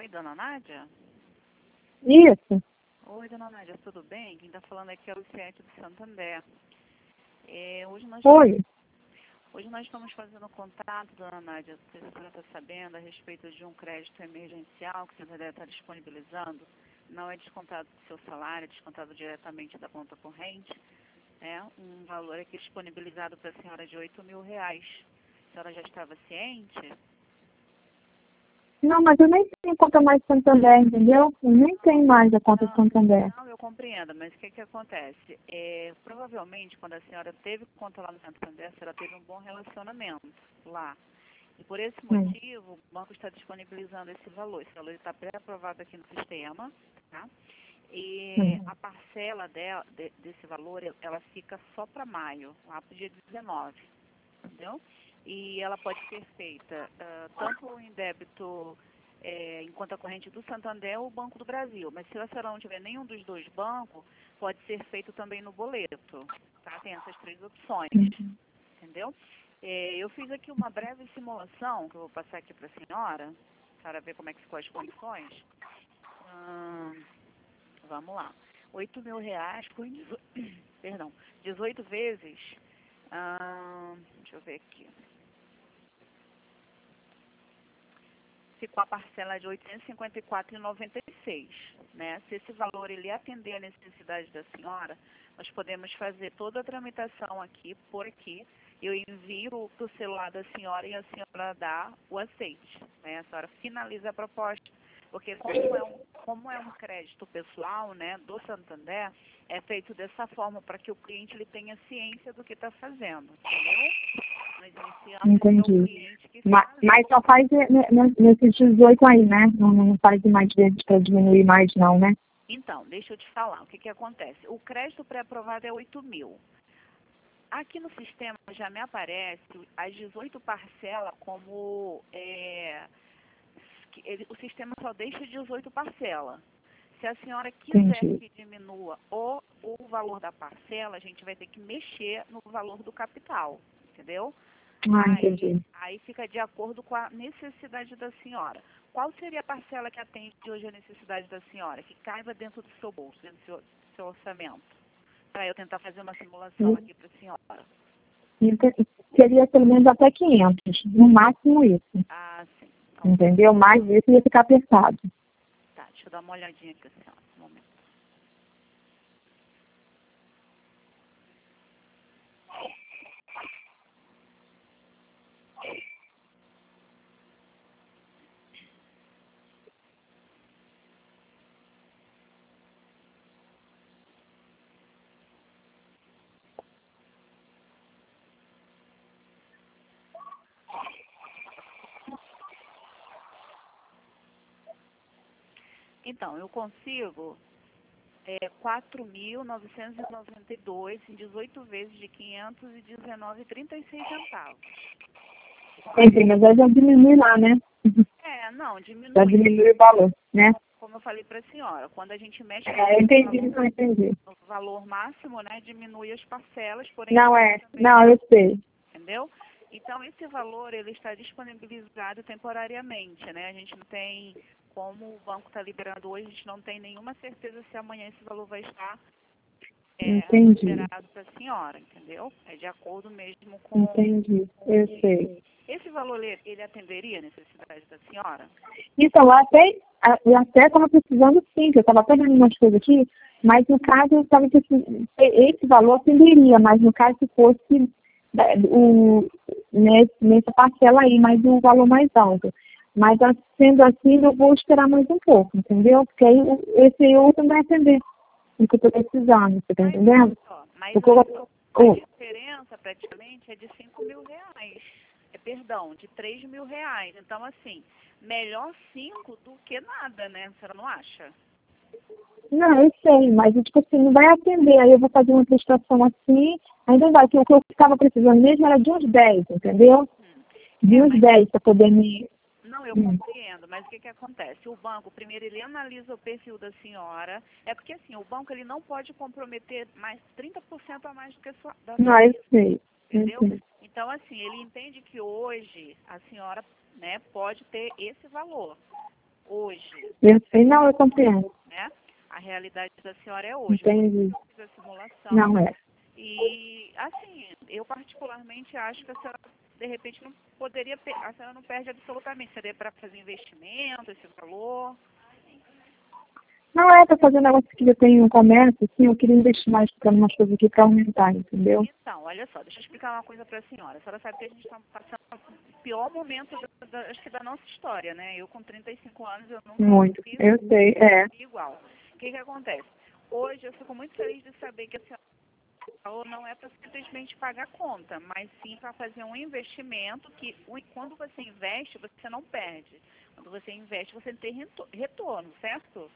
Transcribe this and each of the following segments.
Oi, dona Nádia? Isso. Oi, dona Nádia, tudo bem? Quem está falando aqui é o Luciete do Santander. Hoje nós estamos fazendo contato, dona Nádia, se a senhora está sabendo, a respeito de um crédito emergencial que o Santander está disponibilizando. Não é descontado do seu salário, é descontado diretamente da conta corrente. É um valor aqui disponibilizado para a senhora de R$8.000. A senhora já estava ciente? Não, mas eu nem tenho conta mais Santander, entendeu? Eu nem tenho mais a conta Santander. Não, eu compreendo, mas o que acontece? Provavelmente, quando a senhora teve conta lá no Santander, a senhora teve um bom relacionamento lá. E por esse motivo, o banco está disponibilizando esse valor. Esse valor está pré-aprovado aqui no sistema, tá? E a parcela desse valor, ela fica só para maio, lá para o dia 19, entendeu? E ela pode ser feita tanto em débito em conta corrente do Santander ou Banco do Brasil. Mas se a senhora não tiver nenhum dos dois bancos, pode ser feito também no boleto, tá? Tem essas três opções, entendeu? Eu fiz aqui uma breve simulação, que eu vou passar aqui para a senhora ver como é que ficou as condições. Vamos lá. R$8.000 por 18 vezes. Deixa eu ver aqui. Ficou a parcela de R$ 854,96, né? Se esse valor ele atender a necessidade da senhora, nós podemos fazer toda a tramitação aqui, por aqui. Eu envio para o celular da senhora e a senhora dá o aceite, né? A senhora finaliza a proposta, porque como é um crédito pessoal, né, do Santander, é feito dessa forma para que o cliente ele tenha ciência do que está fazendo, entendeu? Nós iniciamos o cliente que mas só faz nesses 18 aí, né? Não faz mais vezes para diminuir mais não, né? Então, deixa eu te falar, o que acontece? O crédito pré-aprovado é 8.000. Aqui no sistema já me aparece as 18 parcelas como... o sistema só deixa 18 parcelas. Se a senhora quiser que diminua o valor da parcela, a gente vai ter que mexer no valor do capital, entendeu? Aí fica de acordo com a necessidade da senhora. Qual seria a parcela que atende hoje a necessidade da senhora, que caiba dentro do seu bolso, dentro do seu orçamento? Para eu tentar fazer uma simulação aqui para a senhora. Seria pelo menos até 500, no máximo isso. Ah, sim. Então, entendeu? Mais isso ia ficar apertado. Tá, deixa eu dar uma olhadinha aqui, senhora, um momento. Então, eu consigo 4.992 em 18 vezes de 519,36 centavos. Entendi, mas aí já diminui lá, né? Não, diminui. Já diminui o valor, né? Como eu falei para a senhora, quando a gente mexe entendi. no valor máximo, né, diminui as parcelas, porém... Não, eu sei. Entendeu? Então, esse valor, ele está disponibilizado temporariamente, né? A gente não tem, como o banco está liberando hoje, a gente não tem nenhuma certeza se amanhã esse valor vai estar liberado para a senhora, entendeu? É de acordo mesmo com... Entendi, eu sei. Esse valor, ele atenderia a necessidade da senhora? Então, eu até estava precisando sim, que eu estava até vendo umas coisas aqui, mas no caso eu estava precisando, esse valor atenderia, mas no caso se fosse nessa parcela aí, mas um valor mais alto. Mas sendo assim, eu vou esperar mais um pouco, entendeu? Porque aí esse outro não vai atender o que eu estou precisando, você está entendendo? Mas a diferença praticamente é de R$5.000. Perdão, de R$3.000. Então, assim, melhor 5 do que nada, né? A senhora não acha? Não, eu sei, mas tipo assim, não vai atender. Aí eu vou fazer uma prestação assim, ainda vai, que o que eu estava precisando mesmo era de uns 10, entendeu? De uns 10 para poder me... Não, eu compreendo, mas o que acontece? O banco, primeiro, ele analisa o perfil da senhora. É porque, assim, o banco, ele não pode comprometer mais 30% a mais do que da sua Não, eu sei. entendeu? Então, assim, ele entende que hoje a senhora, né, pode ter esse valor. hoje. Eu sei, não, eu compreendo. Né? A realidade da senhora é hoje. Entendi. Eu fiz a simulação. Não é. E, assim, eu particularmente acho que a senhora, de repente, não poderia, a senhora não perde absolutamente. Seria para fazer investimento, esse valor. Não é para fazer um negócio que eu tenho um comércio, assim, eu queria investir mais para umas coisas aqui para aumentar, entendeu? Então, olha só, deixa eu explicar uma coisa para a senhora. A senhora sabe que a gente está passando o pior momento, acho que da nossa história, né? Eu com 35 anos, eu nunca Muito, vi eu sei, é. igual. O que acontece? Hoje eu fico muito feliz de saber que a senhora não é para simplesmente pagar a conta, mas sim para fazer um investimento que quando você investe, você não perde. Quando você investe, você tem retorno, certo?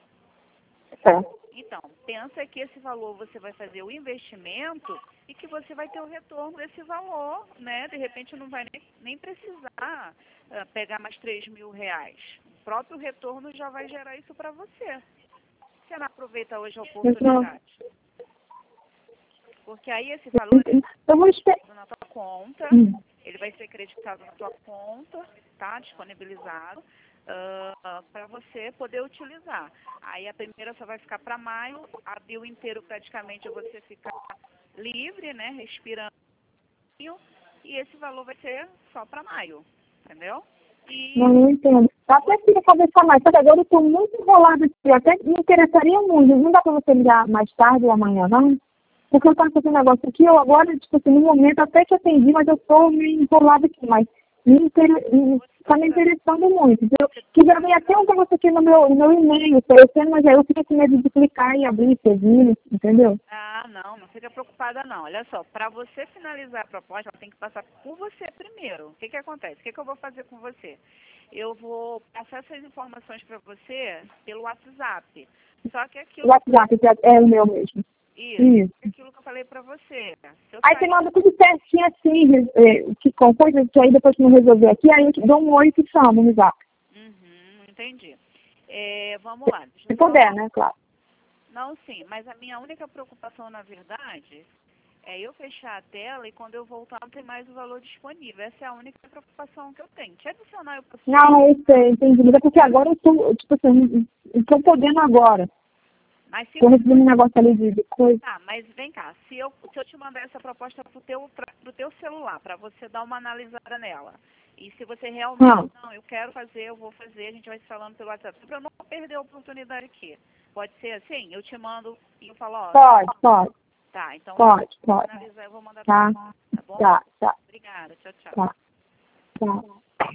Então, pensa que esse valor você vai fazer o investimento e que você vai ter o retorno desse valor, né? De repente não vai nem precisar pegar mais 3.000 reais. O próprio retorno já vai gerar isso para você. Você não aproveita hoje a oportunidade. Porque aí esse valor Eu vou esperar. na tua conta, ele vai ser creditado na tua conta, tá? Disponibilizado. Para você poder utilizar. Aí a primeira só vai ficar para maio, abril inteiro praticamente você ficar livre, né, respirando, e esse valor vai ser só para maio, entendeu? E... Não entendo. Eu até queria conversar mais, só que agora eu estou muito enrolada aqui, até me interessaria muito. Não dá para você ligar mais tarde ou amanhã, não? Porque eu estava fazendo um negócio aqui, eu agora, tipo assim, no momento até que atendi, mas eu estou meio enrolada aqui, mas está me interessando muito. Eu queria até um negócio aqui no meu e-mail, oferecendo, mas aí eu fiquei com medo de clicar e abrir, seguir, entendeu? Ah, não fica preocupada não. Olha só, para você finalizar a proposta, ela tem que passar por você primeiro. O que acontece? O que eu vou fazer com você? Eu vou passar essas informações para você pelo WhatsApp. Só que aquilo... O WhatsApp é o meu mesmo. Isso. Aquilo que eu falei pra você. Aí você manda tudo certinho assim, com coisas que aí depois que não resolver aqui, aí eu te dou um oi e te chamo no zap. Entendi. Vamos lá. Se puder, né, claro. Não, sim, mas a minha única preocupação, na verdade, é eu fechar a tela e quando eu voltar não tem mais o valor disponível. Essa é a única preocupação que eu tenho. Te adicionar eu posso... Não, eu sei, entendi. Mas é porque agora eu tô, tipo assim, eu tô podendo agora. Estou recebendo um negócio ali de coisa. Tá, mas vem cá, se eu te mandar essa proposta pro teu celular, para você dar uma analisada nela, e se você realmente, não, eu quero fazer, eu vou fazer, a gente vai se falando pelo WhatsApp, para eu não perder a oportunidade aqui. Pode ser assim? Eu te mando e eu falo, ó... Pode. Tá, então... Pode. Analisar, eu vou mandar pra você, tá bom? Tá. Obrigada, tchau. Tá.